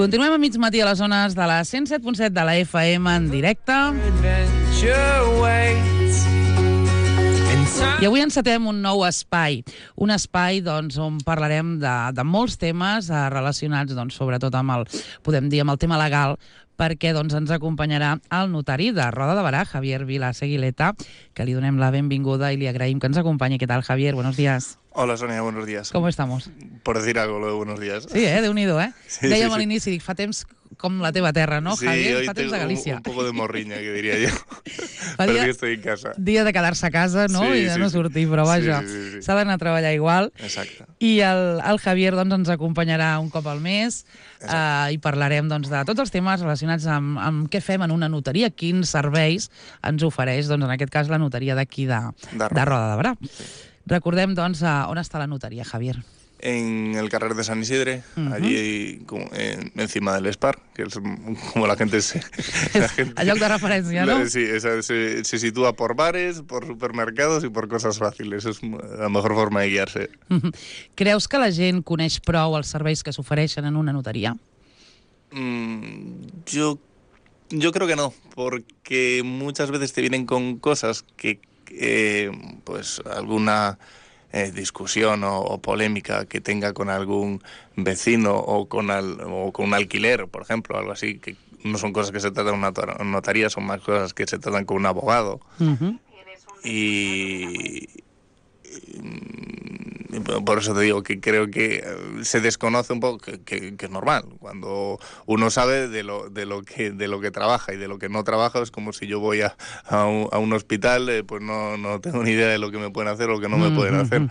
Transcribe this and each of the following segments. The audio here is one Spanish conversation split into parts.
Continuem a mig matí a les zones de la 107.7 de la FM en directe. I avui encetem un nou espai. Un espai doncs, on parlarem de molts temes relacionats sobretot amb el, podem dir, amb el tema legal, perquè ens acompanyarà el notari de Roda de Berà, Javier Vilaseguileta, que li donem la benvinguda i li agraïm que ens acompanyi. ¿Qué tal, Javier? Buenos días. Hola, Sonia, buenos días. ¿Cómo estamos? Por decir algo, lo de buenos días. Sí, Déu-n'hi-do, Sí, Dèiem sí, a l'inici, fa temps com la teva terra, no, sí, Javier? hoy Fa temps tengo de Galícia. un poco de morriña, que diría yo. Fa Pero dia, que estoy en casa. dia de quedar-se a casa, no? Sí, I de sí, no sí. sortir, però vaja, Sí. s'ha d'anar a treballar igual. Exacte. I el Javier ens acompanyarà un cop al mes i parlarem de tots els temes relacionats amb què fem en una notaria, quins serveis ens ofereix, en aquest cas, la notaria d'aquí de Roda de Berà. Recordem, on està la notaria, Javier? En el carrer de San Isidre, allí encima del Spar, que es como la gente se... El lloc de referència, no? Sí, se sitúa por bares, por supermercados y por cosas fáciles. Es la mejor forma de guiarse. Creus que la gent coneix prou els serveis que s'ofereixen en una notaria? Yo creo que no, porque muchas veces te vienen con cosas que pues alguna discusión o polémica que tenga con algún vecino o con un alquiler, por ejemplo, algo así, que no son cosas que se tratan en una notaría, son más cosas que se tratan con un abogado. Y por eso te digo que creo que se desconoce un poco, que es normal. Cuando uno sabe de lo que trabaja y de lo que no trabaja, es como si yo voy a un hospital, pues no tengo ni idea de lo que me pueden hacer o lo que no me pueden hacer.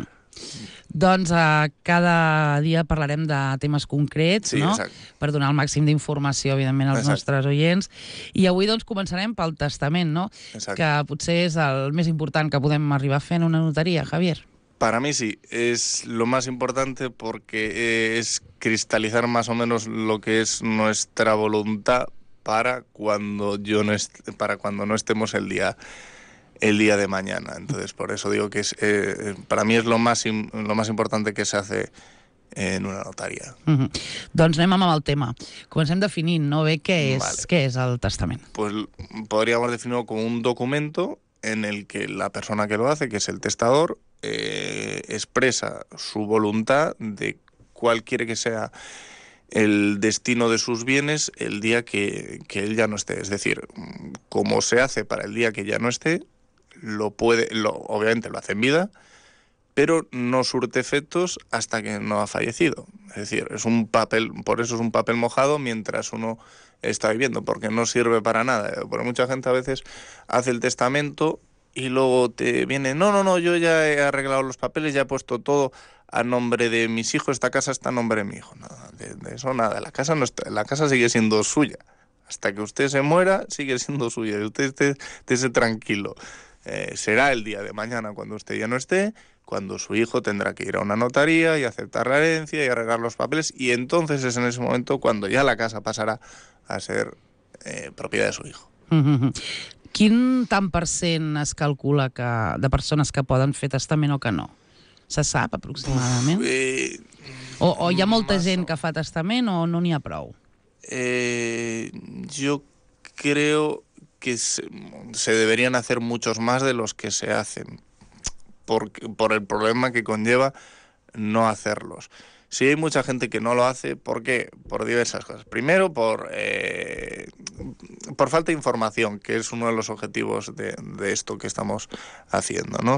Cada dia parlarem de temes concrets, sí, no? Exacte. Per donar el màxim d'informació, evidentment, als nostres oients. I avui començarem pel testament, no? Exacte. Que potser és el més important que podem arribar a fer en una notaria, Javier. Para mí sí, es lo más importante porque es cristalizar más o menos lo que es nuestra voluntad para cuando no estemos el día de mañana. Entonces, por eso digo que para mí es lo más importante que se hace en una notaria. Doncs anem amb el tema. Comencem definint, no bé, què és el testament. Pues podríamos definirlo como un documento en el que la persona que lo hace, que es el testador, expresa su voluntad de cuál quiere que sea el destino de sus bienes el día que él ya no esté. Es decir, como se hace para el día que ya no esté, obviamente lo hace en vida, pero no surte efectos hasta que no ha fallecido. Es decir, por eso es un papel mojado mientras uno está viviendo, porque no sirve para nada. Porque mucha gente a veces hace el testamento y luego te viene, no, yo ya he arreglado los papeles, ya he puesto todo a nombre de mis hijos, esta casa está a nombre de mi hijo. Nada, de eso nada, la casa sigue siendo suya. Hasta que usted se muera, sigue siendo suya. Y usted esté tranquilo. Será el día de mañana cuando usted ya no esté, cuando su hijo tendrá que ir a una notaría y aceptar la herencia y arreglar los papeles, y entonces es en ese momento cuando ya la casa pasarà a ser propiedad de su hijo. Quin tant % es calcula de persones que poden fer testament o que no? Se sap aproximadament? O hi ha molta gent que fa testament o no n'hi ha prou? Yo creo que se deberían hacer muchos más de los que se hacen, por el problema que conlleva no hacerlos. Sí hay mucha gente que no lo hace, ¿por qué? Por diversas cosas. Primero, por falta de información, que es uno de los objetivos de esto que estamos haciendo, ¿no?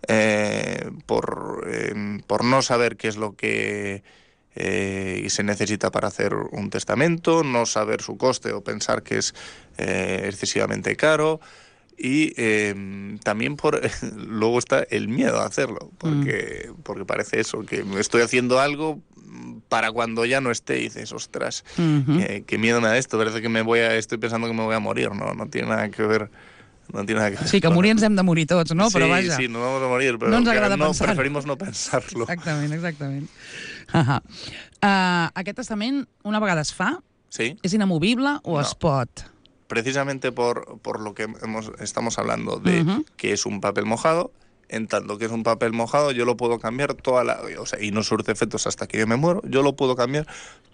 Por no saber qué es lo que se necesita para hacer un testamento, no saber su coste o pensar que es excesivamente caro. Y también luego está el miedo a hacerlo, porque parece eso, que estoy haciendo algo para cuando ya no esté, y dices, ostras, qué miedo me da esto, parece que estoy pensando que me voy a morir, no tiene nada que ver. Sí, que morir ens hem de morir tots, no? Però vaja. Sí, no vamos a morir, pero no ens agrada pensar. Preferimos no pensarlo. Exactament. Aquest testament, una vegada es fa, sí. És inamovible o es pot? Precisamente por lo que estamos hablando de que es un papel mojado, en tanto que es un papel mojado, yo lo puedo cambiar y no surte efectos hasta que yo me muero, yo lo puedo cambiar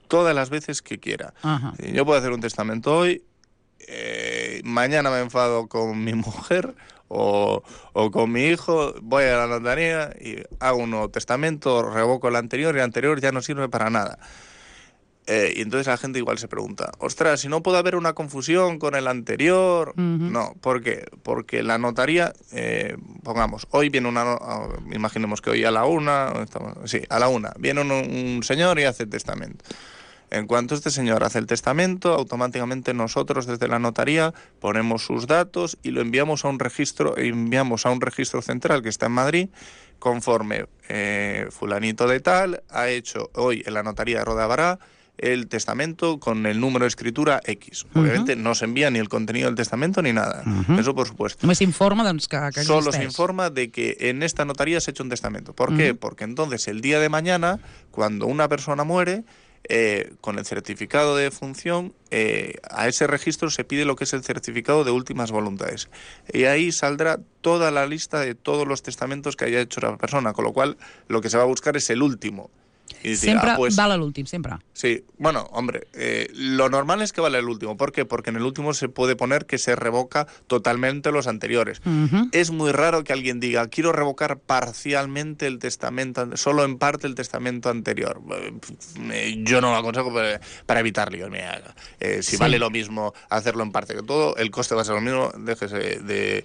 todas las veces que quiera. Ajá. Yo puedo hacer un testamento hoy, mañana me enfado con mi mujer o con mi hijo, voy a la notaría y hago un nuevo testamento, revoco el anterior y el anterior ya no sirve para nada. Y entonces la gente igual se pregunta, ostras, si no puede haber una confusión con el anterior. No, ¿por qué? Porque la notaría, pongamos, hoy viene imaginemos que hoy a la 1, a la 1, viene un señor y hace el testamento. En cuanto este señor hace el testamento, automáticamente nosotros desde la notaría ponemos sus datos y lo enviamos a un registro central que está en Madrid, conforme fulanito de tal ha hecho hoy en la notaría de Roda de Bará el testamento con el número de escritura X. Obviamente no se envía ni el contenido del testamento ni nada. Eso por supuesto. Només s'informa doncs, que existeix. Solo se informa de que en esta notaría se ha hecho un testamento. ¿Por qué? Porque entonces el día de mañana, cuando una persona muere, con el certificado de defunción, a ese registro se pide lo que es el certificado de últimas voluntades. Y ahí saldrá toda la lista de todos los testamentos que haya hecho la persona, con lo cual lo que se va a buscar es el último. Y decir, sempre pues, val l'últim, sempre. Sí, bueno, hombre, lo normal es que vale el último. ¿Por qué? Porque en el último se puede poner que se revoca totalmente los anteriores. Es muy raro que alguien diga, quiero revocar parcialmente el testamento, solo en parte el testamento anterior. Yo no lo aconsejo para evitar líos. Si vale lo mismo hacerlo en parte que todo, el coste va a ser lo mismo, déjese de...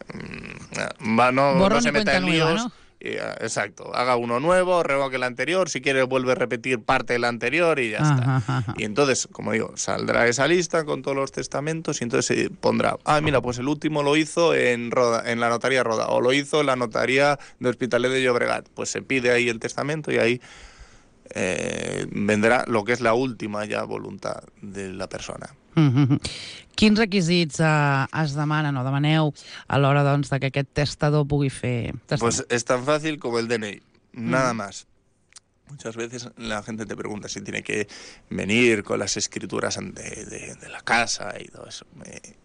no se meta en líos. ¿No? Exacto, haga uno nuevo, revoque el anterior, si quiere vuelve a repetir parte del anterior y ya está. Y entonces, como digo, saldrá esa lista con todos los testamentos y entonces se pondrá, mira, pues el último lo hizo en la notaría de Roda o lo hizo en la notaría de Hospitalet de Llobregat. Pues se pide ahí el testamento y ahí vendrá lo que es la última ya voluntad de la persona. Quins requisits es demanen o demaneu a l'hora doncs, de que aquest testador pugui fer testament? Pues es tan fácil como el DNI, nada más. Muchas veces la gente te pregunta si tiene que venir con las escrituras de la casa y todo eso.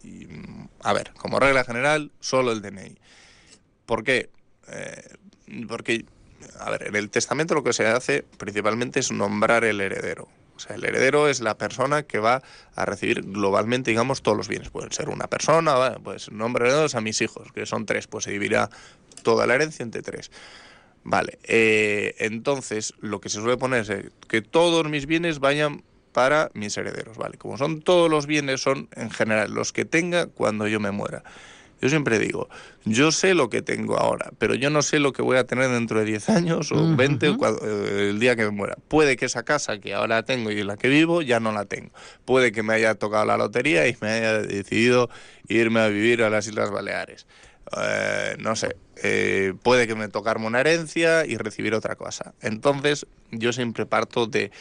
A ver, como regla general, solo el DNI. ¿Por qué? Porque, a ver, en el testamento lo que se hace principalmente es nombrar el heredero. O sea, el heredero es la persona que va a recibir globalmente, digamos, todos los bienes. Pueden ser una persona, ¿vale? Pues nombre de heredos a mis hijos, que son 3, pues se dividirá toda la herencia entre 3. Vale, entonces lo que se suele poner es que todos mis bienes vayan para mis herederos, ¿vale? Como son todos los bienes, son en general los que tenga cuando yo me muera. Yo siempre digo, yo sé lo que tengo ahora, pero yo no sé lo que voy a tener dentro de 10 años o 20 el día que me muera. Puede que esa casa que ahora tengo y en la que vivo ya no la tengo. Puede que me haya tocado la lotería y me haya decidido irme a vivir a las Islas Baleares. No sé, puede que me tocarme una herencia y recibir otra cosa. Entonces, yo siempre parto de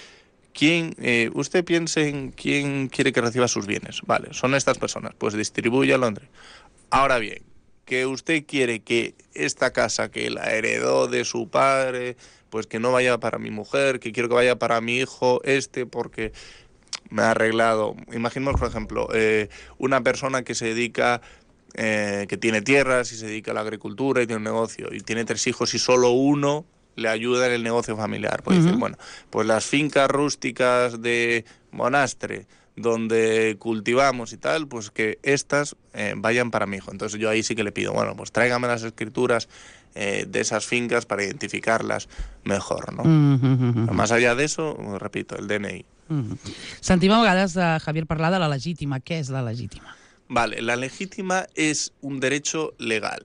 usted piense en quién quiere que reciba sus bienes. Vale, son estas personas, pues distribúyalo entre. Ahora bien, que usted quiere que esta casa que la heredó de su padre, pues que no vaya para mi mujer, que quiero que vaya para mi hijo porque me ha arreglado. Imaginemos, por ejemplo, una persona que se dedica, que tiene tierras y se dedica a la agricultura y tiene un negocio y tiene 3 hijos y solo uno le ayuda en el negocio familiar. Puede decir, bueno, pues las fincas rústicas de Monastre, donde cultivamos y tal, pues que estas vayan para mi hijo. Entonces yo ahí sí que le pido, bueno, pues tráigame las escrituras de esas fincas para identificarlas mejor, ¿no? Pero más allá de eso, repito, el DNI. Sentim a vegades a Javier parlar de la legítima. ¿Qué es la legítima? Vale, la legítima es un derecho legal.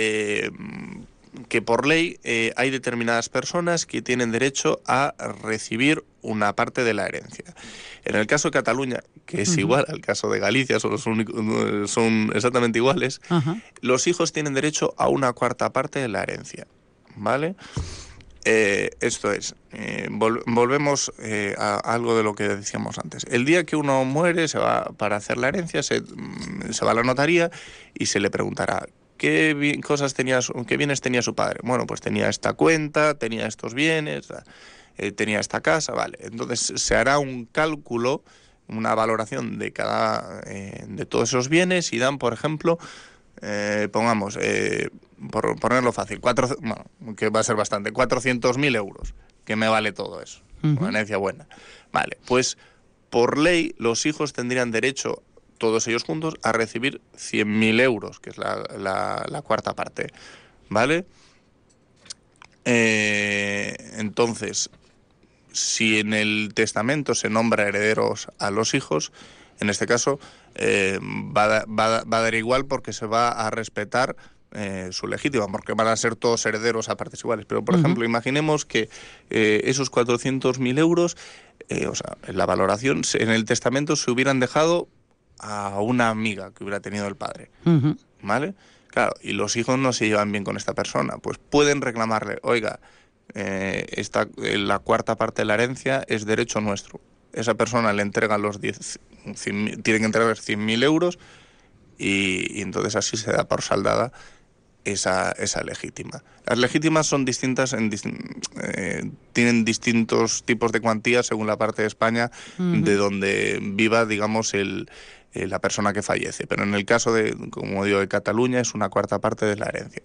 Que por ley hay determinadas personas que tienen derecho a recibir una parte de la herencia. En el caso de Cataluña, que es igual al caso de Galicia, son exactamente iguales, los hijos tienen derecho a una cuarta parte de la herencia, ¿vale? Esto es, volvemos a algo de lo que decíamos antes. El día que uno muere, se va para hacer la herencia, se va a la notaría y se le preguntará qué bienes tenía su padre. Bueno, pues tenía esta cuenta, tenía estos bienes, tenía esta casa, vale. Entonces se hará un cálculo, una valoración de de todos esos bienes y dan, por ejemplo, pongamos, por ponerlo fácil, que va a ser bastante, 400.000 euros, que me vale todo eso. una herencia buena. Vale, pues por ley los hijos tendrían derecho, todos ellos juntos, a recibir 100.000 euros, que es la cuarta parte, ¿vale? Entonces, si en el testamento se nombra herederos a los hijos, en este caso va a dar igual, porque se va a respetar su legítima, porque van a ser todos herederos a partes iguales. Pero, por ejemplo, imaginemos que esos 400.000 euros, o sea, en la valoración, en el testamento se hubieran dejado a una amiga que hubiera tenido el padre, ¿vale? Claro, y los hijos no se llevan bien con esta persona, pues pueden reclamarle, oiga, la cuarta parte de la herencia es derecho nuestro. Esa persona le entrega tiene que entregar 100.000 euros y entonces así se da por saldada esa legítima. Las legítimas son distintas, tienen distintos tipos de cuantías según la parte de España de donde viva, digamos, la persona que fallece. Pero en el caso como digo, de Catalunya, és una quarta parte de la herencia.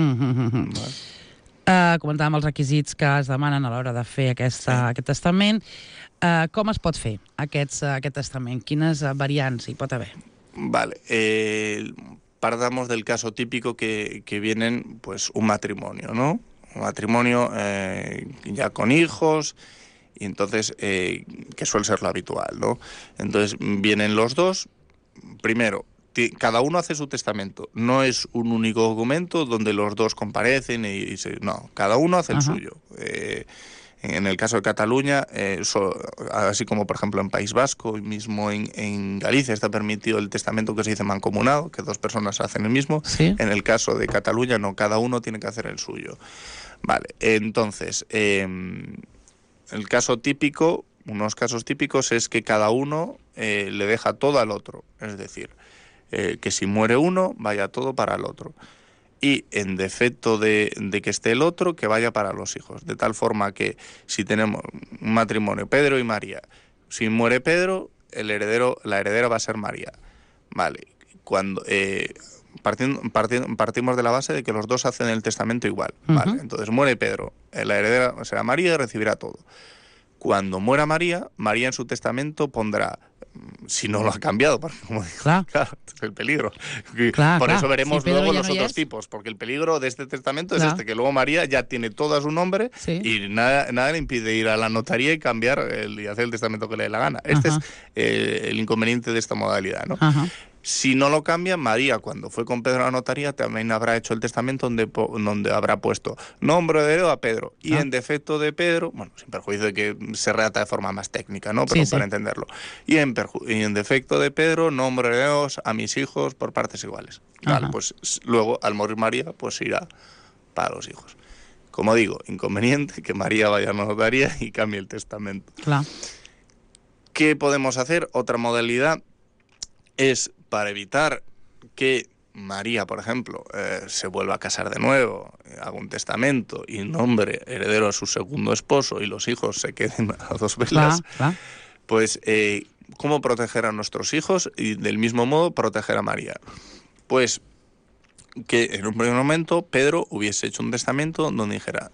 Comentàvem els requisits que es demanen a l'hora de fer aquest testament. Com es pot fer aquest testament? Quines variants hi pot haver? Vale. Partamos del caso típico que vienen, pues, un matrimonio, ¿no? Un matrimonio ya con hijos, y entonces, que suele ser lo habitual, ¿no? Entonces vienen los dos. Primero, cada uno hace su testamento. No es un único documento donde los dos comparecen no, cada uno hace el suyo. En el caso de Cataluña, así como por ejemplo en País Vasco y mismo en Galicia está permitido el testamento que se dice mancomunado, que dos personas hacen el mismo. ¿Sí? En el caso de Cataluña no, cada uno tiene que hacer el suyo. Vale, entonces, el caso típico, unos casos típicos es que cada uno le deja todo al otro, es decir, que si muere uno, vaya todo para el otro. Y en defecto de que esté el otro, que vaya para los hijos. De tal forma que si tenemos un matrimonio, Pedro y María, si muere Pedro, la heredera va a ser María. Vale, partimos de la base de que los dos hacen el testamento igual. Vale, entonces muere Pedro, la heredera será María y recibirá todo. Cuando muera María, María en su testamento pondrá, si no lo ha cambiado, porque como digo, claro, es el peligro. Por eso veremos luego los otros tipos, porque el peligro de este testamento es que luego María ya tiene todo a su nombre y nada le impide ir a la notaría y cambiar y hacer el testamento que le dé la gana. Este es el inconveniente de esta modalidad, ¿no? Si no lo cambia, María, cuando fue con Pedro a la notaría, también habrá hecho el testamento donde habrá puesto nombre de heredero a Pedro. Y en defecto de Pedro, bueno, sin perjuicio de que se redacta de forma más técnica, ¿no? Pero para entenderlo. Y en defecto de Pedro, nombre de herederos a mis hijos por partes iguales. Vale, pues luego, al morir María, pues irá para los hijos. Como digo, inconveniente que María vaya a la notaría y cambie el testamento. Claro. ¿Qué podemos hacer? Otra modalidad es, para evitar que María, por ejemplo, se vuelva a casar de nuevo, haga un testamento y nombre heredero a su segundo esposo y los hijos se queden a dos velas, pues ¿cómo proteger a nuestros hijos y del mismo modo proteger a María? Pues que en un primer momento Pedro hubiese hecho un testamento donde dijera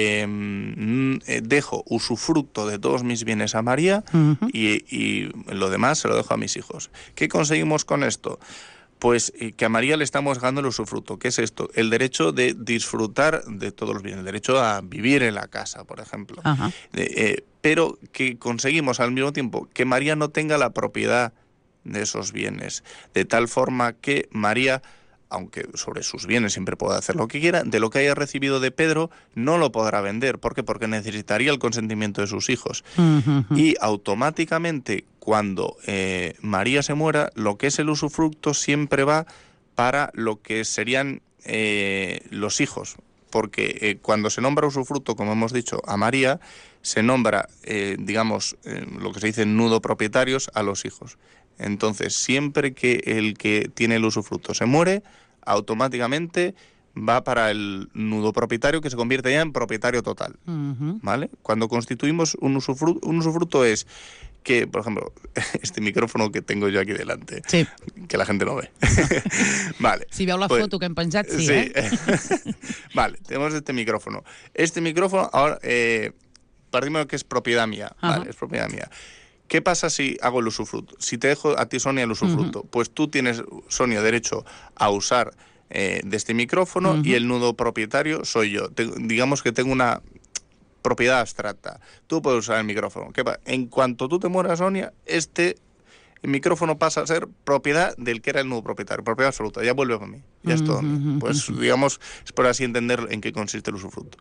dejo usufructo de todos mis bienes a María y lo demás se lo dejo a mis hijos. ¿Qué conseguimos con esto? Pues que a María le estamos dando el usufructo. ¿Qué es esto? El derecho de disfrutar de todos los bienes, el derecho a vivir en la casa, por ejemplo. Pero que conseguimos al mismo tiempo que María no tenga la propiedad de esos bienes, de tal forma que María, aunque sobre sus bienes siempre pueda hacer lo que quiera, de lo que haya recibido de Pedro no lo podrá vender. ¿Por qué? Porque necesitaría el consentimiento de sus hijos. Y automáticamente, cuando María se muera, lo que es el usufructo siempre va para lo que serían los hijos. Porque cuando se nombra usufructo, como hemos dicho, a María, se nombra, lo que se dice nudo propietarios a los hijos. Entonces, siempre que el que tiene el usufructo se muere, automáticamente va para el nudo propietario, que se convierte ya en propietario total. ¿Vale? Cuando constituimos un usufructo es que, por ejemplo, este micrófono que tengo yo aquí delante, que la gente no ve. Vale. Si veu la foto que hem penjat, Vale, tenemos este micrófono. Este micrófono ahora partimos de que es propiedad mía, vale, es propiedad mía. ¿Qué pasa si hago el usufructo? Si te dejo a ti, Sonia, el usufructo, pues tú tienes, Sonia, derecho a usar de este micrófono y el nudo propietario soy yo. Digamos que tengo una propiedad abstracta. Tú puedes usar el micrófono. En cuanto tú te mueras, Sonia, el micrófono pasa a ser propiedad del que era el nudo propietario, propiedad absoluta, ya vuelve para mí, ya es todo mío. Pues digamos, es por así entender en qué consiste el usufructo.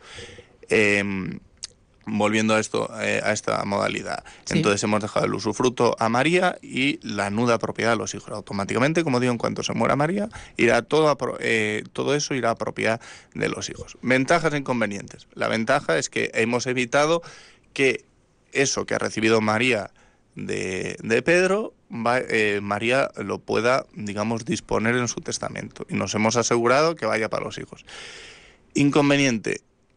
Volviendo a esta modalidad. Sí. Entonces hemos dejado el usufructo a María y la nuda propiedad a los hijos. Automáticamente, como digo, en cuanto se muera María, irá todo eso irá a propiedad de los hijos. Ventajas e inconvenientes. La ventaja es que hemos evitado que eso que ha recibido María de Pedro, María lo pueda, digamos, disponer en su testamento. Y nos hemos asegurado que vaya para los hijos. Inconveniente.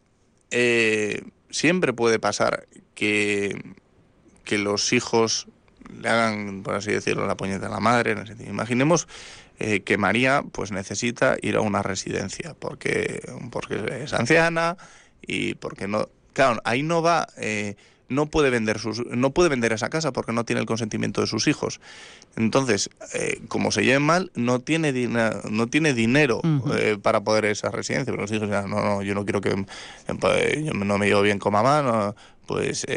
Siempre puede pasar que los hijos le hagan, por así decirlo, la puñeta a la madre. En el sentido. Imaginemos que María pues necesita ir a una residencia porque es anciana y porque no... Claro, ahí no va... no puede vender esa casa porque no tiene el consentimiento de sus hijos. Entonces, como se lleven mal, no tiene dinero para poder ir a esa residencia. Pero los hijos dirán, no, yo no quiero yo no me llevo bien con mamá, pues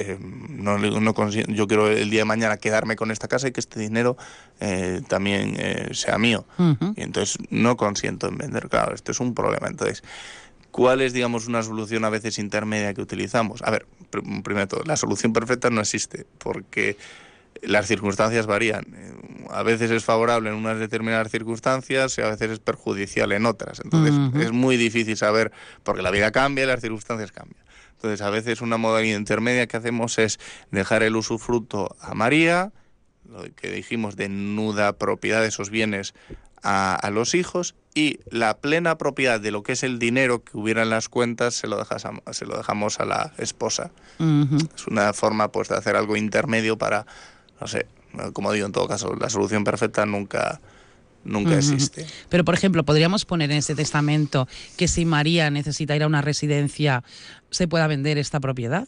yo quiero el día de mañana quedarme con esta casa y que este dinero también sea mío. Y entonces no consiento en vender. Claro, esto es un problema. Entonces, ¿cuál es, digamos, una solución a veces intermedia que utilizamos? A ver, primero de todo, la solución perfecta no existe, porque las circunstancias varían. A veces es favorable en unas determinadas circunstancias y a veces es perjudicial en otras. Entonces, es muy difícil saber, porque la vida cambia y las circunstancias cambian. Entonces, a veces una modalidad intermedia que hacemos es dejar el usufructo a María, lo que dijimos de nuda propiedad de esos bienes a los hijos, y la plena propiedad de lo que es el dinero que hubiera en las cuentas se lo dejamos a la esposa. Es una forma pues de hacer algo intermedio para, no sé, como digo, en todo caso, la solución perfecta nunca existe. Pero, por ejemplo, podríamos poner en ese testamento que si María necesita ir a una residencia, ¿se pueda vender esta propiedad?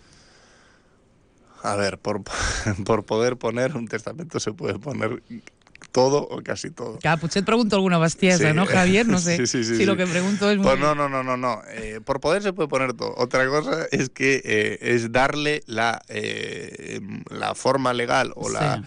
A ver, por poder poner un testamento se puede poner todo o casi todo. Claro, potser et pregunto alguna bestiesa, ¿no, Javier? No sé si lo que pregunto es... Pues no. Por poder se puede poner todo. Otra cosa es que es darle la forma legal o la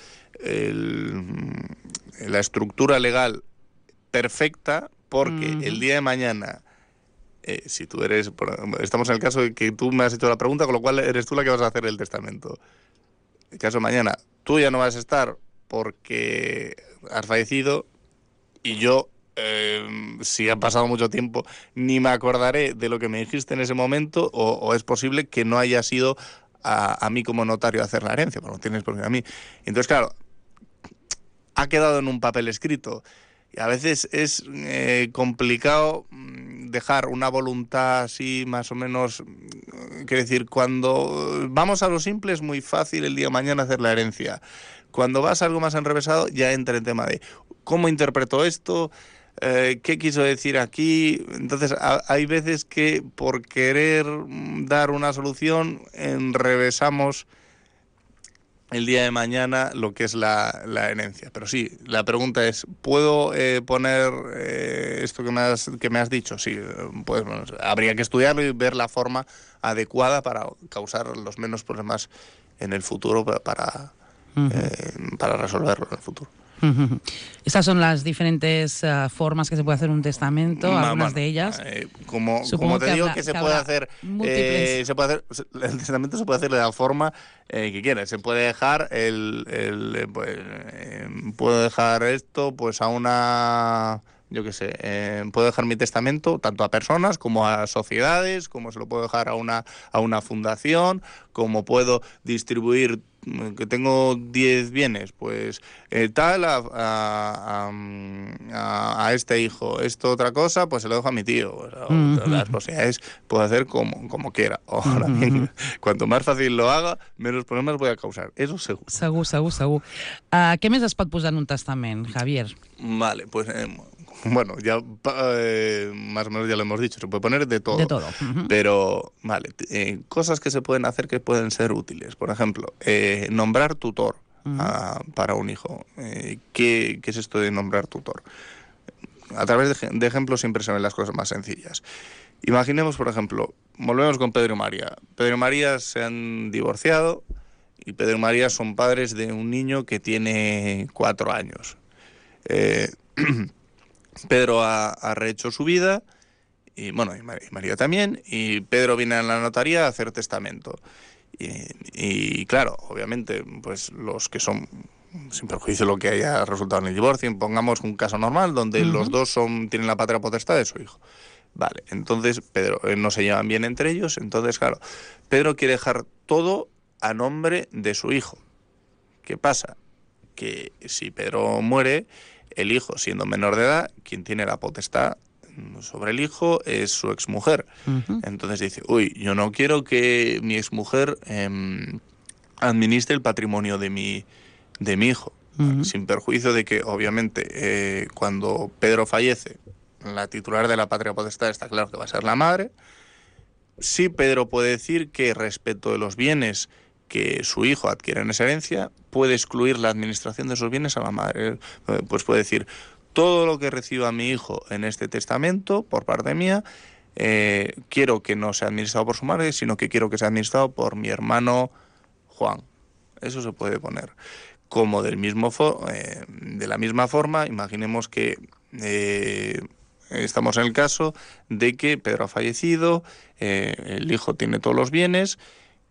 estructura legal perfecta, porque el día de mañana, si tú eres... Estamos en el caso de que tú me has hecho la pregunta, con lo cual eres tú la que vas a hacer el testamento. En el caso de mañana, tú ya no vas a estar porque has fallecido y yo, si ha pasado mucho tiempo, ni me acordaré de lo que me dijiste en ese momento, o es posible que no haya sido a mí como notario a hacer la herencia, porque no tienes por qué a mí. Entonces, claro, ha quedado en un papel escrito y a veces es complicado dejar una voluntad así más o menos. Quiero decir, cuando vamos a lo simple es muy fácil el día de mañana hacer la herencia. Cuando vas a algo más enrevesado ya entra el tema de cómo interpreto esto, qué quiso decir aquí. Entonces hay veces que por querer dar una solución enrevesamos el día de mañana lo que es la herencia. Pero sí, la pregunta es, ¿puedo poner esto que me has dicho? Sí, pues bueno, habría que estudiarlo y ver la forma adecuada para causar los menos problemas en el futuro para resolverlo en el futuro. Estas son las diferentes formas que se puede hacer un testamento, algunas de ellas. Como te digo, que se puede hacer, el testamento se puede hacer de la forma que quieras. Se puede dejar puedo dejar esto pues a una... Yo qué sé, puedo dejar mi testamento tanto a personas como a sociedades, como se lo puedo dejar a una fundación, como puedo distribuir, que tengo 10 bienes, pues tal a este hijo, esto otra cosa, pues se lo dejo a mi tío. Pues, las posibilidades puedo hacer como quiera. Ahora bien, cuanto más fácil lo haga, menos problemas voy a causar. Eso seguro. Segur. Què més es pot posar en un testament, Javier? Vale, pues Bueno, ya más o menos ya lo hemos dicho, se puede poner de todo. De todo. Pero, vale, cosas que se pueden hacer que pueden ser útiles. Por ejemplo, nombrar tutor para un hijo. ¿Qué es esto de nombrar tutor? A través de ejemplos siempre se ven las cosas más sencillas. Imaginemos, por ejemplo, volvemos con Pedro y María. Pedro y María se han divorciado y Pedro y María son padres de un niño que tiene 4 años. Pedro ha rehecho su vida, y bueno, y María también, y Pedro viene a la notaría a hacer testamento. Y claro, obviamente, pues los que son, sin perjuicio de lo que haya resultado en el divorcio, pongamos un caso normal donde los dos tienen la patria potestad de su hijo. Vale, entonces Pedro no se llevan bien entre ellos, entonces claro, Pedro quiere dejar todo a nombre de su hijo. ¿Qué pasa? Que si Pedro muere, el hijo, siendo menor de edad, quien tiene la potestad sobre el hijo es su exmujer. Entonces dice, uy, yo no quiero que mi exmujer administre el patrimonio de mi hijo. Sin perjuicio de que, obviamente, cuando Pedro fallece, la titular de la patria potestad está claro que va a ser la madre. Sí, Pedro puede decir que respecto de los bienes que su hijo adquiere en esa herencia, puede excluir la administración de esos bienes a la madre. Pues puede decir, todo lo que reciba mi hijo en este testamento, por parte mía, quiero que no sea administrado por su madre, sino que quiero que sea administrado por mi hermano Juan. Eso se puede poner. Como de la misma forma, imaginemos que estamos en el caso de que Pedro ha fallecido, el hijo tiene todos los bienes,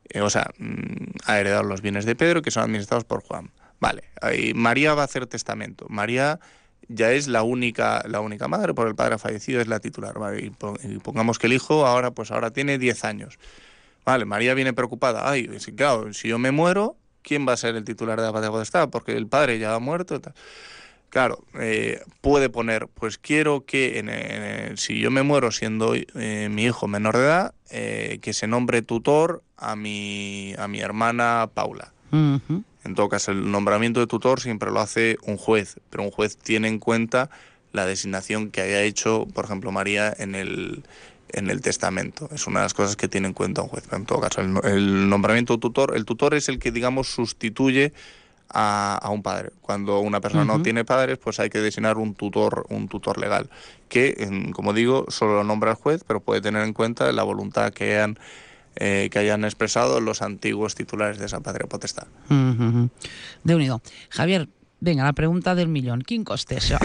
ha heredado los bienes de Pedro que son administrados por Juan. Vale, ahí María va a hacer testamento. María ya es la única madre, por el padre ha fallecido, es la titular. Vale, y pongamos que el hijo ahora tiene 10 años. Vale, María viene preocupada. Ay, claro, si yo me muero, ¿quién va a ser el titular de la patria potestad? Porque el padre ya ha muerto. Tal. Claro, puede poner, pues quiero que si yo me muero siendo mi hijo menor de edad, que se nombre tutor a mi hermana Paula. En todo caso, el nombramiento de tutor siempre lo hace un juez, pero un juez tiene en cuenta la designación que haya hecho, por ejemplo, María en el testamento. Es una de las cosas que tiene en cuenta un juez. Pero en todo caso, el nombramiento de tutor, el tutor es el que, digamos, sustituye a un padre. Cuando una persona no tiene padres, pues hay que designar un tutor legal, que, como digo, solo lo nombra el juez, pero puede tener en cuenta la voluntad que hayan expresado los antiguos titulares de esa patria potestad. Déu-n'hi-do. Javier, venga, la pregunta del millón. ¿Quién coste això?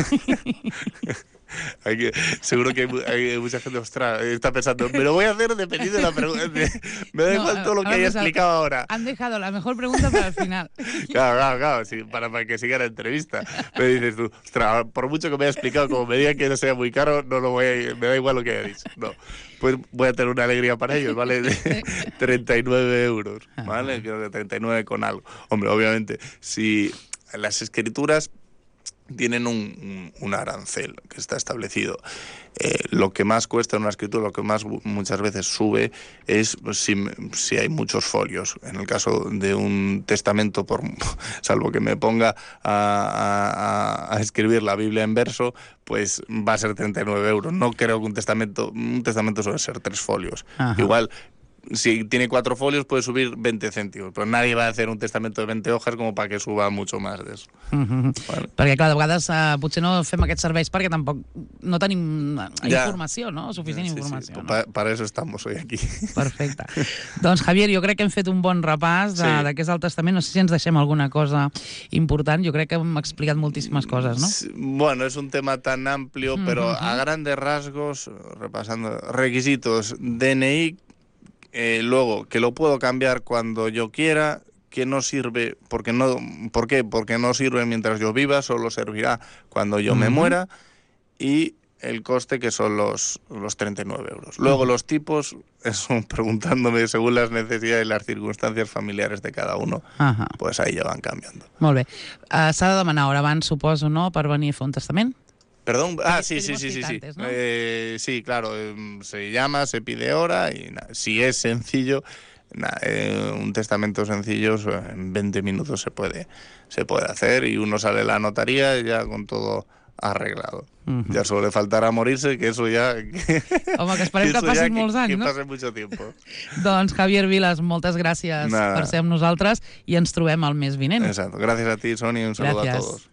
Seguro que hay mucha gente, ostras, está pensando, me lo voy a hacer dependiendo de la pregunta. Me da igual todo lo que haya explicado ahora. Han dejado la mejor pregunta para el final. Claro, sí, para que siga la entrevista. Me dices tú, ostras, por mucho que me haya explicado, como me diga que no sea muy caro, me da igual lo que haya dicho. No, pues voy a tener una alegría para ellos, ¿vale? De 39 euros, ¿vale? Creo que 39 con algo. Hombre, obviamente, si las escrituras tienen un arancel que está establecido. Lo que más cuesta en una escritura, lo que más muchas veces sube es si hay muchos folios. En el caso de un testamento, salvo que me ponga a escribir la Biblia en verso, pues va a ser 39 euros. No creo que un testamento suele ser 3 folios. Ajá. Igual, si tiene 4 folios puede subir 20 cèntimos, però nadie va a hacer un testamento de 20 hojas como para que suba mucho más de eso. Vale. Perquè, clar, de vegades potser no fem aquests serveis perquè tampoc no tenim informació, no? Suficient informació. Sí. No? Para eso estamos hoy aquí. Perfecte. Doncs, Javier, jo crec que hem fet un bon repàs de què és el testament. No sé si ens deixem alguna cosa important. Jo crec que hem explicat moltíssimes coses, ¿no? Bueno, es un tema tan amplio, pero a grandes rasgos, repasando, requisitos, DNI, luego, que lo puedo cambiar cuando yo quiera, que no sirve, ¿por qué? Porque no sirve mientras yo viva, solo servirá cuando yo me muera, y el coste que son los 39 euros. Luego los tipos, eso preguntándome según las necesidades y las circunstancias familiares de cada uno, pues ahí ya van cambiando. Molt bé. S'ha de demanar hora abans, suposo, no?, per venir a fer un testament? Perdón, sí. Antes, ¿no? Sí, claro, se llama, se pide hora y si es sencillo, un testamento sencillo en 20 minutos se puede hacer y uno sale a la notaría ya con todo arreglado. Ya solo le faltará morirse, que eso ya... Home, que esperem que passin molts anys, no? Que passe mucho tiempo. Doncs, Javier Vilas, moltes gràcies per ser amb nosaltres i ens trobem el mes vinent. Exacto. Gracias a ti, Sonia, y un saludo a todos.